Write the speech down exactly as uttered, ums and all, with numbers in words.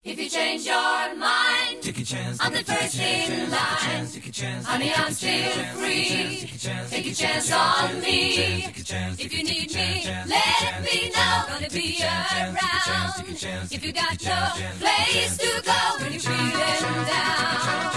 If you change your mind, take a chance. I'm the first in line. Honey, I'm still free. Take a chance on me. If you need me, let me know. Gonna be around. If you got no place to go when you're feeling down.